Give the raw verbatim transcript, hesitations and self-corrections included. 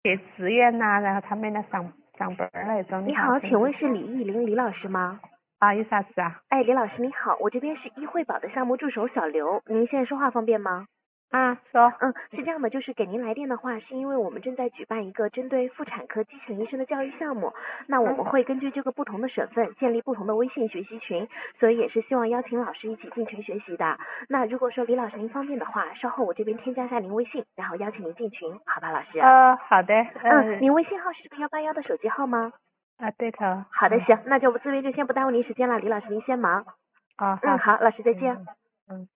写志愿呐、然后他们来上上班那种。 你好，请问是李艺玲李老师吗？ 啊，有啥事啊？ 哎，李老师你好，我这边是医惠宝的项目助手小刘，您现在说话方便吗？ 啊，说。 嗯，是这样的，就是给您来电的话，是因为我们正在举办一个针对妇产科机器人医生的教育项目，那我们会根据这个不同的省份建立不同的微信学习群，所以也是希望邀请老师一起进群学习的。那如果说李老师您方便的话，稍后我这边添加一下您微信，然后邀请您进群，好吧，老师？ 呃，好的。呃、 嗯，您微信号是这个幺八幺的手机号吗？ 啊，对头。 好的，行，那就我这边就先不耽误您时间了，李老师您先忙。 哦， 嗯，好，老师再见。 嗯。嗯